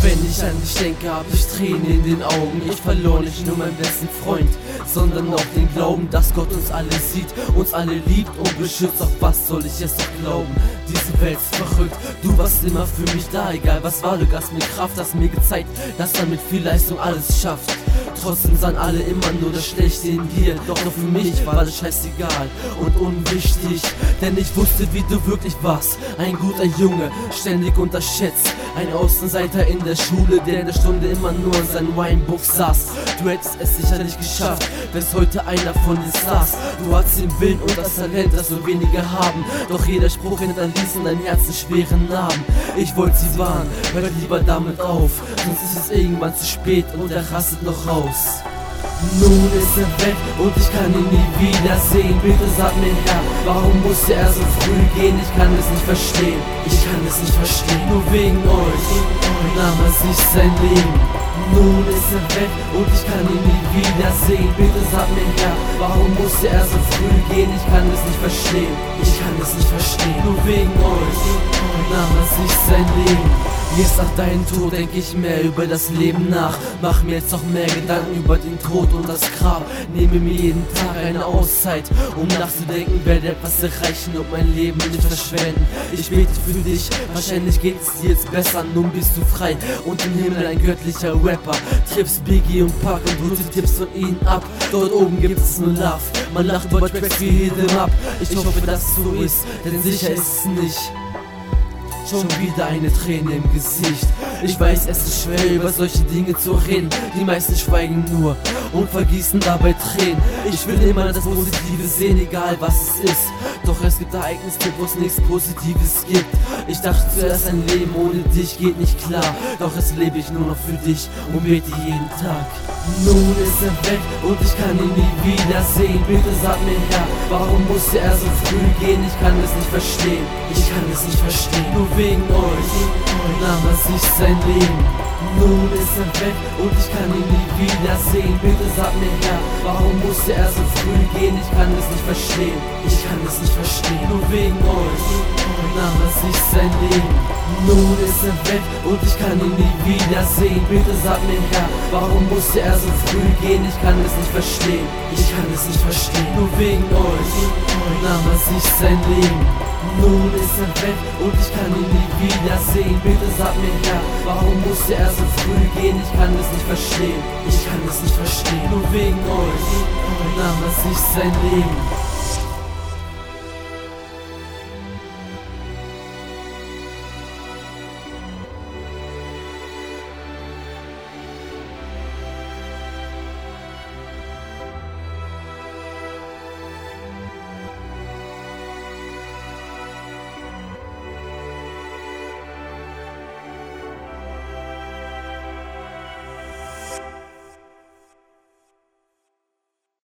Wenn ich an dich denke, hab ich Tränen in den Augen. Ich verlor nicht nur meinen besten Freund, sondern auch den Glauben, dass Gott uns alle sieht, uns alle liebt und beschützt. Doch was soll ich jetzt noch glauben? Diese Welt ist verrückt, du warst immer für mich da. Egal was war, du gabst mir Kraft, hast mir gezeigt, dass man mit viel Leistung alles schafft. Trotzdem sahen alle immer nur das Schlechte in dir. Doch für mich war das scheißegal und unwichtig, denn ich wusste, wie du wirklich warst. Ein guter Junge, ständig unterschätzt, ein Außenseiter in der Schule, der in der Stunde immer nur an seinem Weinbuch saß. Du hättest es sicherlich geschafft, wenn's heute einer von dir saß. Du hattest den Willen und das Talent, das so wenige haben, doch jeder Spruch hinterließ in dein Herz einen schweren Narben. Ich wollte sie warnen, hör lieber damit auf, sonst ist es irgendwann zu spät und er rastet noch raus. Nun ist er weg und ich kann ihn nie wiedersehen. Bitte sag mir Herr, warum musste er so früh gehen? Ich kann es nicht verstehen, ich kann es nicht verstehen. Nur wegen euch nahm er sich sein Leben. Nun ist er weg und ich kann ihn nie wiedersehen. Bitte sag mir Herr, warum musste er so früh gehen? Ich kann es nicht verstehen, ich kann es nicht verstehen. Nur wegen euch nahm er sich sein Leben. Jetzt nach deinem Tod denk ich mehr über das Leben nach. Mach mir jetzt noch mehr Gedanken über den Tod und das Grab. Nehme mir jeden Tag eine Auszeit, um nachzudenken, werde etwas erreichen und mein Leben nicht verschwenden. Ich bete für dich, wahrscheinlich geht es dir jetzt besser. Nun bist du frei und im Himmel ein göttlicher Rapper. Triffst Biggie und Pac und holst die Tipps von ihnen ab. Dort oben gibt es nur Love, man lacht über Tracks wie Hit 'em Up. Ich hoffe, dass es so ist, denn sicher ist es nicht. Schon wieder eine Träne im Gesicht. Ich weiß, es ist schwer, über solche Dinge zu reden. Die meisten schweigen nur und vergießen dabei Tränen. Ich will immer das Positive sehen, egal was es ist. Doch es gibt Ereignisse, wo es nichts Positives gibt. Ich dachte zuerst, ein Leben ohne dich geht nicht klar. Doch jetzt lebe ich nur noch für dich und bete jeden Tag. Nun ist er weg und ich kann ihn nie wiedersehen. Bitte sag mir Herr, warum musste er so früh gehen? Ich kann es nicht verstehen, ich kann es nicht verstehen. Nur wegen euch nahm er sich sein Leben. Nun ist er weg und ich kann ihn nie wiedersehen. Bitte sag mir Herr, warum musste er so früh gehen? Ich kann es nicht verstehen, ich kann es nicht verstehen. Nur wegen euch nahm er sich sein Leben. Nun ist er weg und ich kann ihn nie wiedersehen. Bitte sag mir Herr, warum musste er so früh gehen? Ich kann es nicht verstehen, ich kann es nicht verstehen. Nur wegen euch nahm er sich sein Leben. Nun ist er weg und ich kann ihn nie wiedersehen. Bitte sag mir Herr, warum musste er so früh gehen? Ich kann es nicht verstehen, ich kann es nicht verstehen. Nur wegen euch nahm er sich sein Leben.